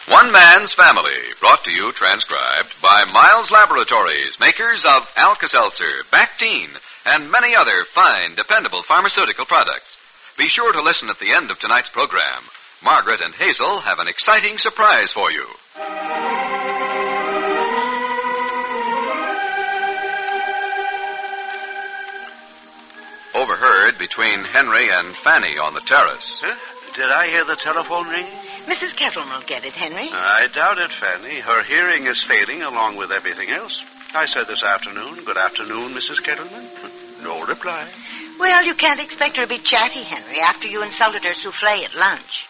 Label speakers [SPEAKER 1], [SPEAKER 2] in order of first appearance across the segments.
[SPEAKER 1] One Man's Family, brought to you, transcribed by Miles Laboratories, makers of Alka-Seltzer, Bactine, and many other fine, dependable pharmaceutical products. Be sure to listen at the end of tonight's program. Margaret and Hazel have an exciting surprise for you. Overheard between Henry and Fanny on the terrace.
[SPEAKER 2] Huh? Did I hear the telephone ring?
[SPEAKER 3] Mrs. Kettleman will get it, Henry.
[SPEAKER 2] I doubt it, Fanny. Her hearing is failing along with everything else. I said this afternoon, good afternoon, Mrs. Kettleman. No reply.
[SPEAKER 3] Well, you can't expect her to be chatty, Henry, after you insulted her souffle at lunch.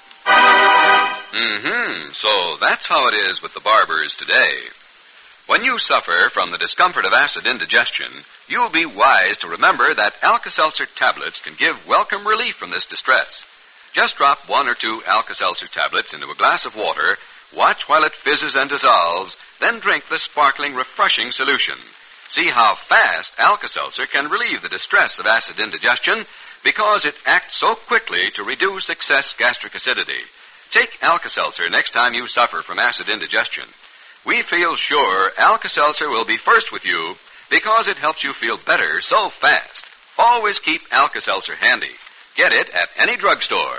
[SPEAKER 1] So that's how it is with the Barbers today. When you suffer from the discomfort of acid indigestion, you'll be wise to remember that Alka-Seltzer tablets can give welcome relief from this distress. Just drop 1 or 2 Alka-Seltzer tablets into a glass of water, watch while it fizzes and dissolves, then drink the sparkling, refreshing solution. See how fast Alka-Seltzer can relieve the distress of acid indigestion because it acts so quickly to reduce excess gastric acidity. Take Alka-Seltzer next time you suffer from acid indigestion. We feel sure Alka-Seltzer will be first with you because it helps you feel better so fast. Always keep Alka-Seltzer handy. Get it at any drugstore.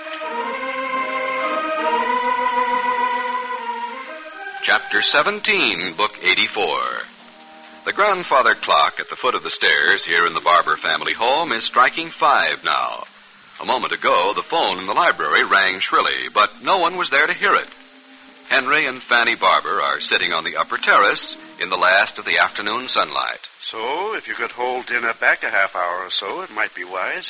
[SPEAKER 1] Chapter 17, Book 84. The grandfather clock at the foot of the stairs here in the Barber family home is striking 5 now. A moment ago, the phone in the library rang shrilly, but no one was there to hear it. Henry and Fanny Barber are sitting on the upper terrace in the last of the afternoon sunlight.
[SPEAKER 2] So, if you could hold dinner back a half hour or so, it might be wise.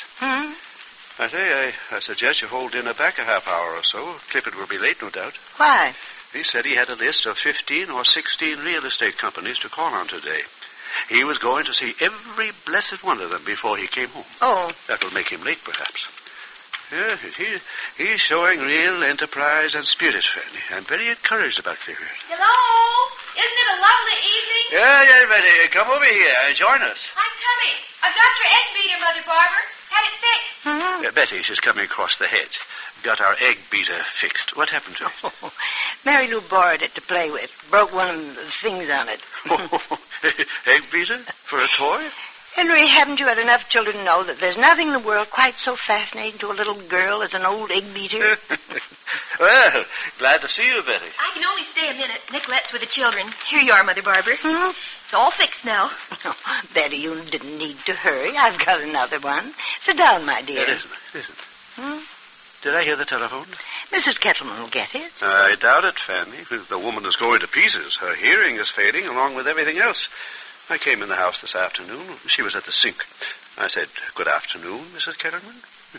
[SPEAKER 2] I suggest you hold dinner back a half hour or so. Clifford will be late, no doubt.
[SPEAKER 3] Why?
[SPEAKER 2] He said he had a list of 15 or 16 real estate companies to call on today. He was going to see every blessed one of them before he came home.
[SPEAKER 3] Oh.
[SPEAKER 2] That'll make him late, perhaps. Yeah, he's showing real enterprise and spirit, Fanny. I'm very encouraged about Clifford.
[SPEAKER 4] Hello? Isn't it a lovely evening?
[SPEAKER 2] Yeah, Betty. Come over here. Join us.
[SPEAKER 4] I'm coming. I've got your egg beater, Mother Barber. Had it fixed.
[SPEAKER 2] Betty, she's coming across the hedge. Got our egg beater fixed. What happened to it?
[SPEAKER 3] Oh, Mary Lou borrowed it to play with. Broke one of the things on it.
[SPEAKER 2] Egg beater? For a toy?
[SPEAKER 3] Henry, haven't you had enough children to know that there's nothing in the world quite so fascinating to a little girl as an old egg beater?
[SPEAKER 2] Well, glad to see you, Betty.
[SPEAKER 4] I can only stay a minute. Nicolette's with the children. Here you are, Mother Barber. It's all fixed now.
[SPEAKER 3] Oh, Betty, you didn't need to hurry. I've got another one. Sit down, my dear.
[SPEAKER 2] Listen. Did I hear the telephone?
[SPEAKER 3] Mrs. Kettleman will get it.
[SPEAKER 2] I doubt it, Fanny. The woman is going to pieces. Her hearing is fading along with everything else. I came in the house this afternoon. She was at the sink. I said, good afternoon, Mrs. Kettleman.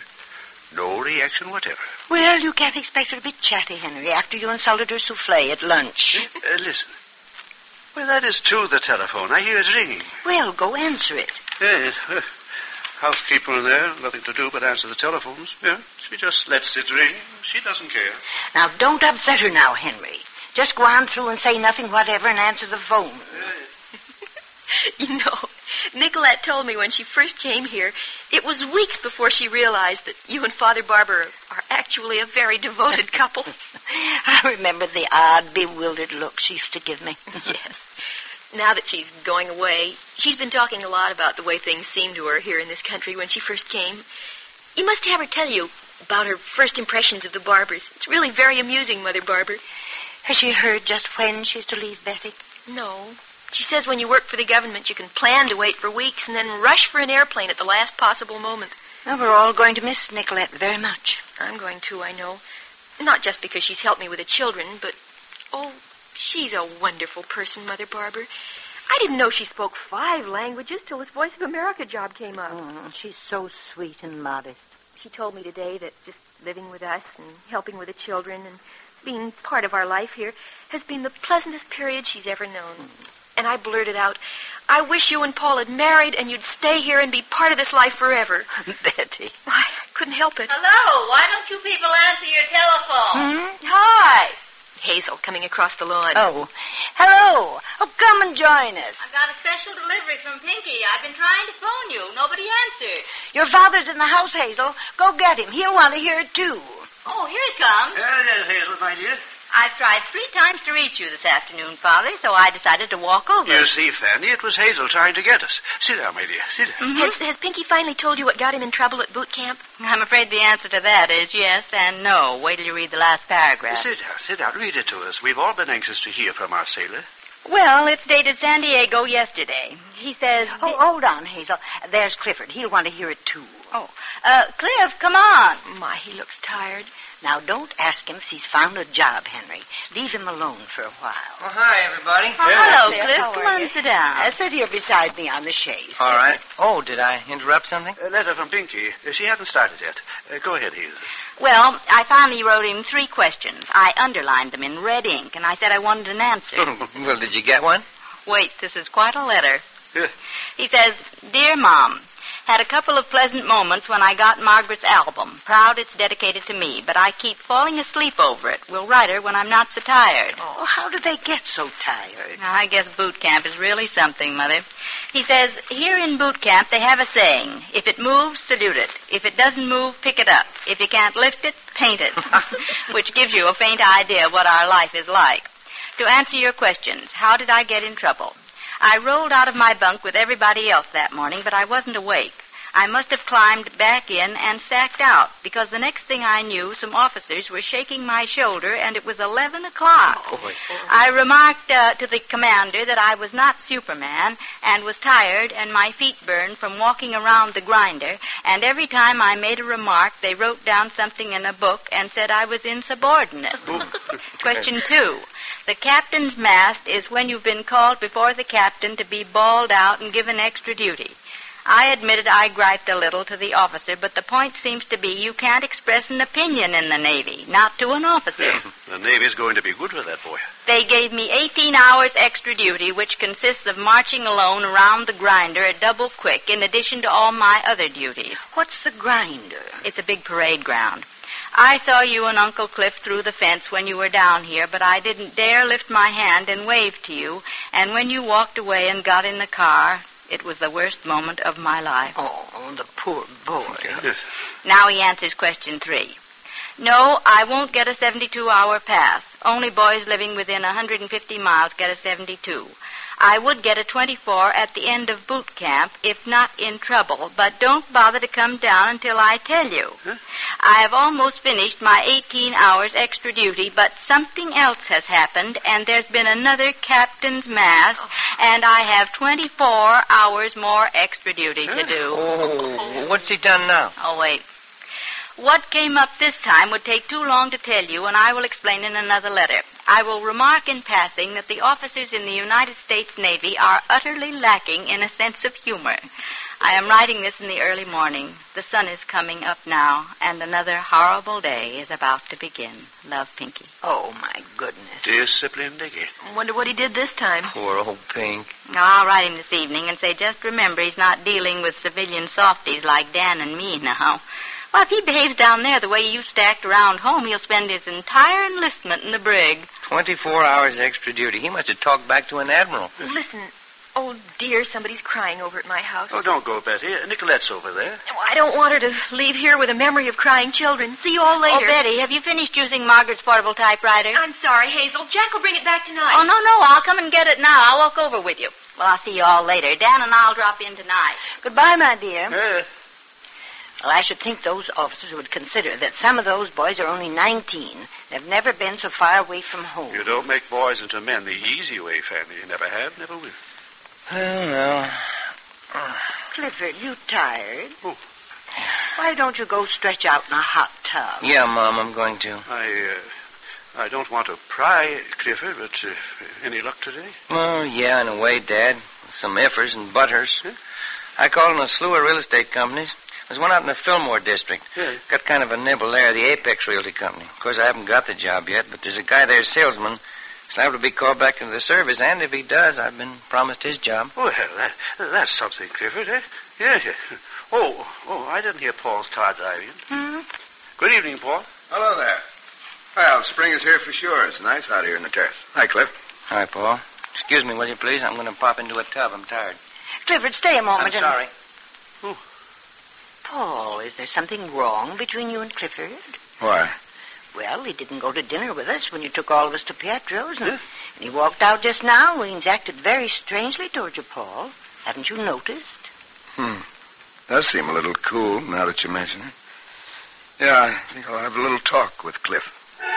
[SPEAKER 2] No reaction whatever.
[SPEAKER 3] Well, you can't expect her to be chatty, Henry, after you insulted her souffle at lunch.
[SPEAKER 2] Listen. Well, that is to the telephone. I hear it ringing.
[SPEAKER 3] Well, go answer it.
[SPEAKER 2] Yes. Housekeeper in there. Nothing to do but answer the telephones. Yeah. She just lets it ring. She doesn't care.
[SPEAKER 3] Now, don't upset her now, Henry. Just go on through and say nothing whatever and answer the phone.
[SPEAKER 4] You know, Nicolette told me when she first came here, it was weeks before she realized that you and Father Barber are actually a very devoted couple.
[SPEAKER 3] I remember the odd, bewildered look she used to give me.
[SPEAKER 4] Yes. Now that she's going away, she's been talking a lot about the way things seemed to her here in this country when she first came. You must have her tell you about her first impressions of the Barbers. It's really very amusing, Mother Barber.
[SPEAKER 3] Has she heard just when she's to leave, Betty?
[SPEAKER 4] No. She says when you work for the government, you can plan to wait for weeks and then rush for an airplane at the last possible moment.
[SPEAKER 3] Well, we're all going to miss Nicolette very much.
[SPEAKER 4] I'm going to, I know. Not just because she's helped me with the children, but, she's a wonderful person, Mother Barber. I didn't know she spoke 5 languages till this Voice of America job came up.
[SPEAKER 3] Oh, she's so sweet and modest.
[SPEAKER 4] She told me today that just living with us and helping with the children and being part of our life here has been the pleasantest period she's ever known. And I blurted out, I wish you and Paul had married and you'd stay here and be part of this life forever.
[SPEAKER 3] Betty.
[SPEAKER 4] I couldn't help it.
[SPEAKER 5] Hello, why don't you people answer your telephone?
[SPEAKER 4] Hi. Hazel coming across the lawn.
[SPEAKER 3] Oh, hello. Oh, come and join us.
[SPEAKER 5] I got a special delivery from Pinky. I've been trying to phone you. Nobody answered.
[SPEAKER 3] Your father's in the house, Hazel. Go get him. He'll want to hear it, too.
[SPEAKER 5] Oh, here he comes.
[SPEAKER 2] Yes, Hazel, my dear.
[SPEAKER 5] I've tried 3 times to reach you this afternoon, Father, so I decided to walk over.
[SPEAKER 2] You see, Fanny, it was Hazel trying to get us. Sit down, my dear. Sit down.
[SPEAKER 4] Has Pinky finally told you what got him in trouble at boot camp?
[SPEAKER 5] I'm afraid the answer to that is yes and no. Wait till you read the last paragraph.
[SPEAKER 2] Sit down, sit down. Read it to us. We've all been anxious to hear from our sailor.
[SPEAKER 5] Well, it's dated San Diego yesterday. He says...
[SPEAKER 3] Oh, hold on, Hazel. There's Clifford. He'll want to hear it, too.
[SPEAKER 5] Cliff, come on.
[SPEAKER 4] My, he looks tired.
[SPEAKER 3] Now, don't ask him if he's found a job, Henry. Leave him alone for a while.
[SPEAKER 6] Well, hi, everybody.
[SPEAKER 5] Hello,
[SPEAKER 3] Cliff.
[SPEAKER 5] Cliff.
[SPEAKER 3] How
[SPEAKER 5] Come
[SPEAKER 3] are
[SPEAKER 5] on,
[SPEAKER 3] you?
[SPEAKER 5] sit down.
[SPEAKER 3] Sit here beside me on the chaise.
[SPEAKER 6] All right. Oh, did I interrupt something?
[SPEAKER 2] A letter from Pinky. She hasn't started yet. Go ahead, Hazel.
[SPEAKER 5] Well, I finally wrote him 3 questions. I underlined them in red ink, and I said I wanted an answer.
[SPEAKER 6] Well, did you get one?
[SPEAKER 5] Wait, this is quite a letter.
[SPEAKER 2] Yeah.
[SPEAKER 5] He says, Dear Mom, had a couple of pleasant moments when I got Margaret's album. Proud it's dedicated to me, but I keep falling asleep over it. Will write her when I'm not so tired.
[SPEAKER 3] Oh, how do they get so tired?
[SPEAKER 5] I guess boot camp is really something, Mother. He says, here in boot camp they have a saying, if it moves, salute it. If it doesn't move, pick it up. If you can't lift it, paint it. Which gives you a faint idea of what our life is like. To answer your questions, how did I get in trouble? I rolled out of my bunk with everybody else that morning, but I wasn't awake. I must have climbed back in and sacked out, because the next thing I knew, some officers were shaking my shoulder, and it was 11 o'clock. I remarked to the commander that I was not Superman, and was tired, and my feet burned from walking around the grinder, and every time I made a remark, they wrote down something in a book and said I was insubordinate. Question 2. The captain's mast is when you've been called before the captain to be bawled out and given extra duty. I admitted I griped a little to the officer, but the point seems to be you can't express an opinion in the Navy, not to an officer.
[SPEAKER 2] The Navy's going to be good for that boy.
[SPEAKER 5] They gave me 18 hours extra duty, which consists of marching alone around the grinder at double quick, in addition to all my other duties.
[SPEAKER 3] What's the grinder?
[SPEAKER 5] It's a big parade ground. I saw you and Uncle Cliff through the fence when you were down here, but I didn't dare lift my hand and wave to you, and when you walked away and got in the car, it was the worst moment of my life.
[SPEAKER 3] Oh, the poor boy.
[SPEAKER 5] Now he answers question 3. No, I won't get a 72-hour pass. Only boys living within 150 miles get a 72. I would get a 24 at the end of boot camp, if not in trouble, but don't bother to come down until I tell you. I have almost finished my 18 hours extra duty, but something else has happened, and there's been another captain's mast, and I have 24 hours more extra duty to do.
[SPEAKER 6] Oh, what's he done now?
[SPEAKER 5] Oh, wait. What came up this time would take too long to tell you, and I will explain in another letter. I will remark in passing that the officers in the United States Navy are utterly lacking in a sense of humor. I am writing this in the early morning. The sun is coming up now, and another horrible day is about to begin. Love, Pinky.
[SPEAKER 3] Oh, my goodness.
[SPEAKER 2] Disciplined again.
[SPEAKER 4] Wonder what he did this time.
[SPEAKER 6] Poor old Pink.
[SPEAKER 5] I'll write him this evening and say, just remember he's not dealing with civilian softies like Dan and me now. Well, if he behaves down there the way you stacked around home, he'll spend his entire enlistment in the brig.
[SPEAKER 6] 24 hours extra duty. He must have talked back to an admiral.
[SPEAKER 4] Listen, oh, dear, somebody's crying over at my house.
[SPEAKER 2] Oh, don't go, Betty. Nicolette's over there.
[SPEAKER 4] Oh, I don't want her to leave here with a memory of crying children. See you all later.
[SPEAKER 5] Oh, Betty, have you finished using Margaret's portable typewriter?
[SPEAKER 4] I'm sorry, Hazel. Jack will bring it back tonight.
[SPEAKER 5] Oh, no, I'll come and get it now. I'll walk over with you. Well, I'll see you all later. Dan and I'll drop in tonight.
[SPEAKER 3] Goodbye, my dear.
[SPEAKER 2] Yeah.
[SPEAKER 3] Well, I should think those officers would consider that some of those boys are only 19. They've never been so far away from home.
[SPEAKER 2] You don't make boys into men the easy way, Fanny. You never have, never will.
[SPEAKER 6] Well,
[SPEAKER 3] Clifford, you tired?
[SPEAKER 2] Oh.
[SPEAKER 3] Why don't you go stretch out in a hot tub?
[SPEAKER 6] yeah, Mom, I'm going to.
[SPEAKER 2] I don't want to pry, Clifford, but any luck today?
[SPEAKER 6] Well, yeah, in a way, Dad. Some effers and butters.
[SPEAKER 2] Huh?
[SPEAKER 6] I called on a slew of real estate companies. There's one out in the Fillmore district.
[SPEAKER 2] Yeah.
[SPEAKER 6] Got kind of a nibble there, the Apex Realty Company. Of course, I haven't got the job yet, but there's a guy there, salesman. He's liable to be called back into the service, and if he does, I've been promised his job.
[SPEAKER 2] Well, that's something, Clifford, eh? Yeah. Oh, I didn't hear Paul's car driving. Good evening, Paul.
[SPEAKER 7] Hello there. Well, spring is here for sure. It's nice out here in the terrace. Hi, Cliff.
[SPEAKER 6] Hi, Paul. Excuse me, will you, please? I'm going to pop into a tub. I'm tired.
[SPEAKER 3] Clifford, stay a moment.
[SPEAKER 6] I'm sorry.
[SPEAKER 3] Paul, is there something wrong between you and Clifford?
[SPEAKER 7] Why?
[SPEAKER 3] Well, he didn't go to dinner with us when you took all of us to Pietro's, and he walked out just now when he's acted very strangely toward you, Paul. Haven't you noticed?
[SPEAKER 7] Does seem a little cool now that you mention it. Yeah, I think I'll have a little talk with Cliff.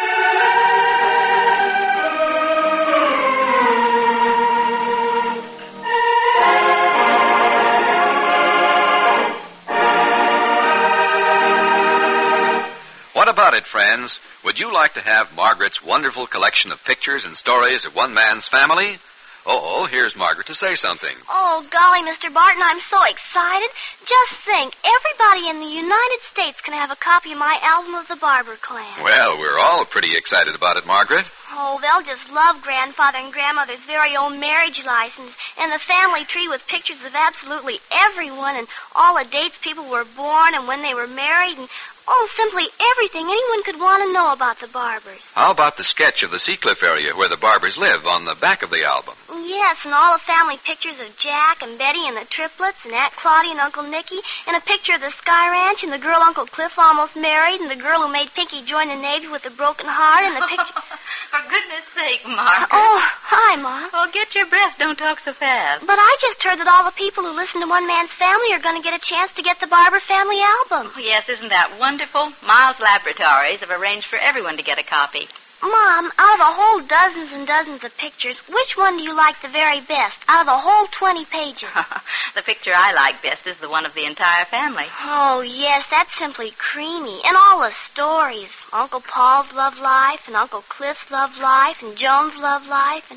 [SPEAKER 1] What about it, friends? Would you like to have Margaret's wonderful collection of pictures and stories of one man's family? Oh, here's Margaret to say something.
[SPEAKER 8] Oh, golly, Mr. Barton, I'm so excited. Just think, everybody in the United States can have a copy of my album of the Barber Clan.
[SPEAKER 1] Well, we're all pretty excited about it, Margaret.
[SPEAKER 8] Oh, they'll just love Grandfather and Grandmother's very own marriage license and the family tree with pictures of absolutely everyone and all the dates people were born and when they were married and, simply everything anyone could want to know about the Barbers.
[SPEAKER 1] How about the sketch of the Seacliff area where the Barbers live on the back of the album?
[SPEAKER 8] Yes, and all the family pictures of Jack and Betty and the triplets and Aunt Claudia and Uncle Nicky and a picture of the Sky Ranch and the girl Uncle Cliff almost married and the girl who made Pinky join the Navy with a broken heart and the picture...
[SPEAKER 5] For goodness sake, Margaret.
[SPEAKER 8] Oh, hi, Mom.
[SPEAKER 5] Oh, get your breath. Don't talk so fast.
[SPEAKER 8] But I just heard that all the people who listen to One Man's Family are going to get a chance to get the Barber Family album.
[SPEAKER 5] Oh, yes, isn't that wonderful? Miles Laboratories have arranged for everyone to get a copy.
[SPEAKER 8] Mom, out of the whole dozens and dozens of pictures, which one do you like the very best out of the whole 20 pages?
[SPEAKER 5] The picture I like best is the one of the entire family.
[SPEAKER 8] Oh, yes, that's simply creamy. And all the stories. Uncle Paul's love life, and Uncle Cliff's love life, and Joan's love life, and...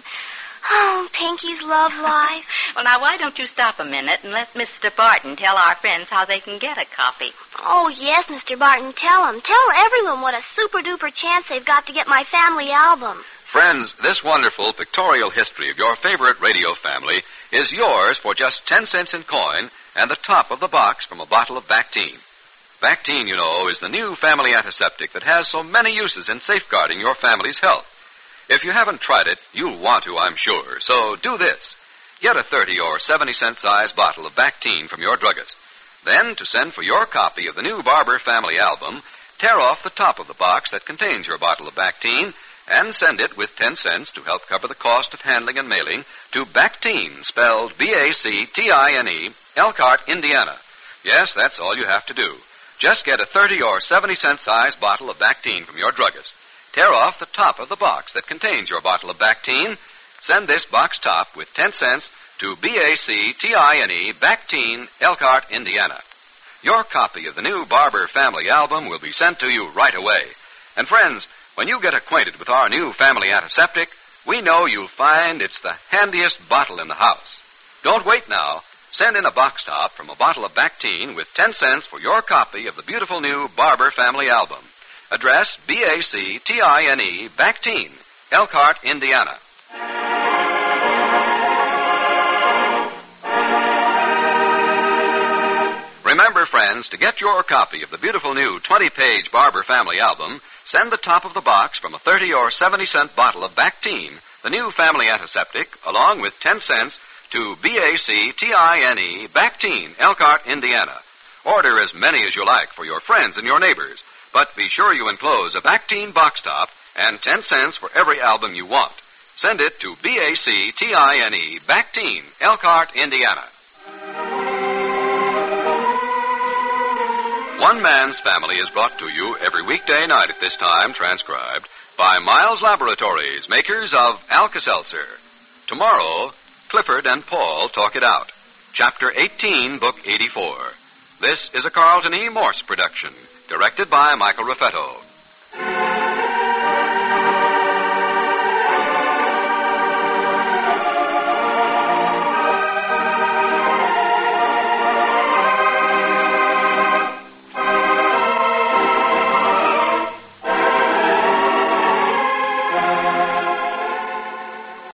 [SPEAKER 8] Oh, Pinky's love life.
[SPEAKER 5] Well, now, why don't you stop a minute and let Mr. Barton tell our friends how they can get a copy?
[SPEAKER 8] Oh, yes, Mr. Barton, tell them. Tell everyone what a super-duper chance they've got to get my family album.
[SPEAKER 1] Friends, this wonderful pictorial history of your favorite radio family is yours for just 10 cents in coin and the top of the box from a bottle of Bactine. Bactine, you know, is the new family antiseptic that has so many uses in safeguarding your family's health. If you haven't tried it, you'll want to, I'm sure. So do this. Get a 30 or 70-cent size bottle of Bactine from your druggist. Then, to send for your copy of the new Barber Family album, tear off the top of the box that contains your bottle of Bactine and send it with 10 cents to help cover the cost of handling and mailing to Bactine, spelled B-A-C-T-I-N-E, Elkhart, Indiana. Yes, that's all you have to do. Just get a 30 or 70-cent size bottle of Bactine from your druggist. Tear off the top of the box that contains your bottle of Bactine. Send this box top with 10 cents to B-A-C-T-I-N-E, Bactine, Elkhart, Indiana. Your copy of the new Barber Family album will be sent to you right away. And friends, when you get acquainted with our new family antiseptic, we know you'll find it's the handiest bottle in the house. Don't wait now. Send in a box top from a bottle of Bactine with 10 cents for your copy of the beautiful new Barber Family album. Address B-A-C-T-I-N-E, Bactine, Elkhart, Indiana. Remember, friends, to get your copy of the beautiful new 20-page Barber Family album, send the top of the box from a 30 or 70-cent bottle of Bactine, the new family antiseptic, along with 10 cents to B-A-C-T-I-N-E, Bactine, Elkhart, Indiana. Order as many as you like for your friends and your neighbors. But be sure you enclose a Bactine box top and 10 cents for every album you want. Send it to B-A-C-T-I-N-E, Bactine, Elkhart, Indiana. One Man's Family is brought to you every weekday night at this time, transcribed by Miles Laboratories, makers of Alka-Seltzer. Tomorrow, Clifford and Paul Talk It Out. Chapter 18, Book 84. This is a Carlton E. Morse production. Directed by Michael Raffetto.